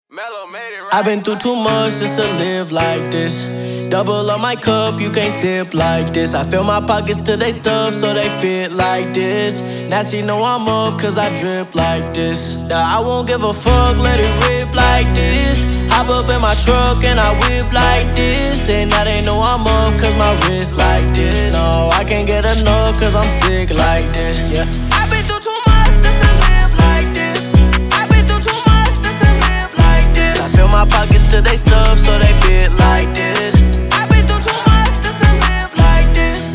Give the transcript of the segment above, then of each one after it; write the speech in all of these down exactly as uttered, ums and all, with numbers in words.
I've been through too much just to live like this. Double up my cup, you can't sip like this. I fill my pockets till they stuff so they fit like this. Now she know I'm up cause I drip like this. Now I won't give a fuck, let it rip like this. Hop up in my truck and I whip like this. And now they know I'm up cause my wrist like this. No, I can't get enough cause I'm sick like this, yeah. I've been through too much just to live like this. I've been through too much just to live like this. I fill my pockets till they stuff so they fit like this. I've been through too much just to live like this.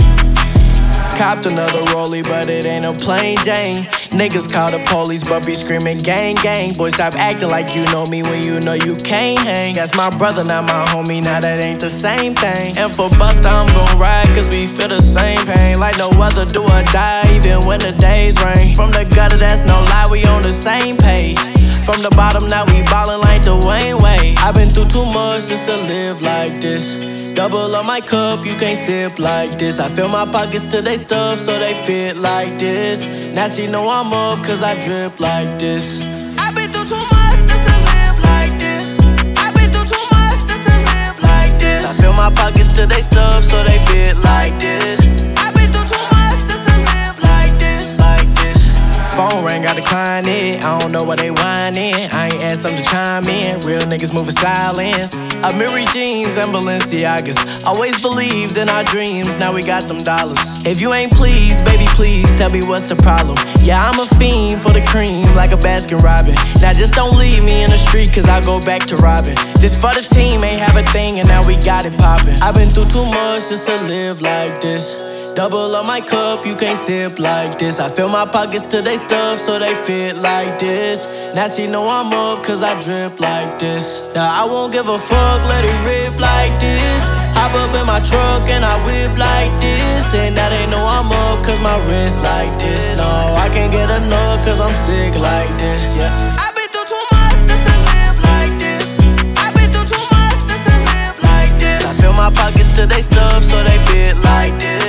Copped another rollie, but it ain't a plain Jane. Niggas call the police, but be screaming gang, gang. Boy, stop acting like you know me when you know you can't hang. That's my brother, not my homie, now that ain't the same thing. And for Busta, I'm gon' ride, cause we feel the same pain. Like no other, do or die, even when the days rain. From the gutter, that's no lie, we on the same page. From the bottom, now we ballin' like Dwayne Wade. I've been through too much just to live like this. Double up my cup, you can't sip like this. I fill my pockets till they stuff so they fit like this. Now she know I'm up cause I drip like this. I've been through too much just to live like this. I've been through too much just to live like this. I fill my pockets till they stuff so they fit like this. I've been through too much just to live like this. Like this. Phone ring, I decline it. I don't know what they whining. I ain't asked them to chime in. Real niggas moving silence. Amiri jeans and Balenciagas. Always believed in our dreams, now we got them dollars. If you ain't pleased, baby, please tell me what's the problem. Yeah, I'm a fiend for the cream, like a Baskin Robin. Now just don't leave me in the street, cause I'll go back to robbing. This for the team, ain't have a thing, and now we got it poppin'. I've been through too much just to live like this. Double up my cup, you can't sip like this. I fill my pockets till they stuff so they fit like this. Now she know I'm up cause I drip like this. Now I won't give a fuck, let it rip like this. Hop up in my truck and I whip like this. And now they know I'm up cause my wrist like this. No, I can't get enough cause I'm sick like this, yeah. I've been through too much just to live like this. I've been through too much just to live like this. I fill my pockets till they stuff so they fit like this.